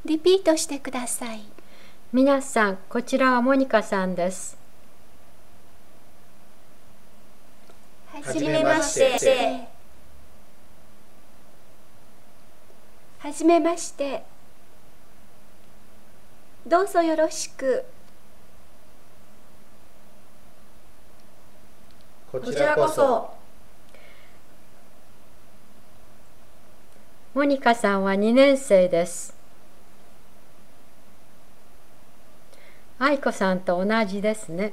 リピートしてください。 皆さん、こちらはモニカさんです。 はじめまして。 はじめまして。どうぞよろしく。 こちらこそ。 モニカさんは2年生です。愛子さんと同じですね。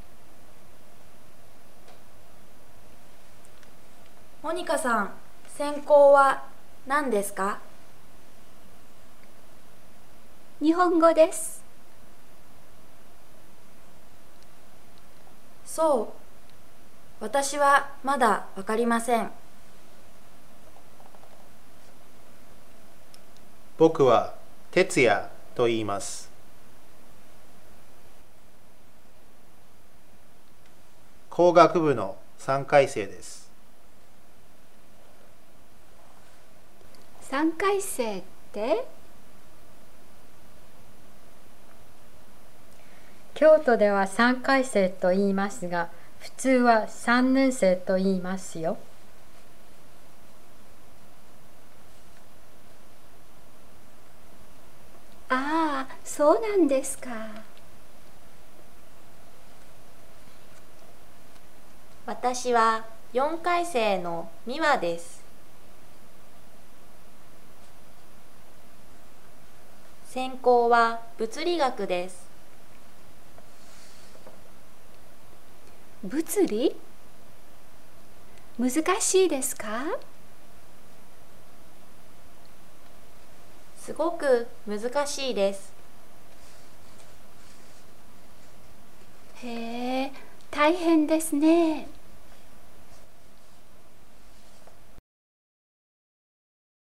モニカさん、専攻は何ですか？ 日本語です。 そう、私はまだわかりません。 僕は哲也と言います。工学部の3回生です。 3回生って？ 京都では3回生と言いますが、普通は3年生と言いますよ。 ああ、そうなんですか。 私は4回生の美和です。専攻は物理学です。 物理？難しいですか？ すごく難しいです。 へえ、大変ですね。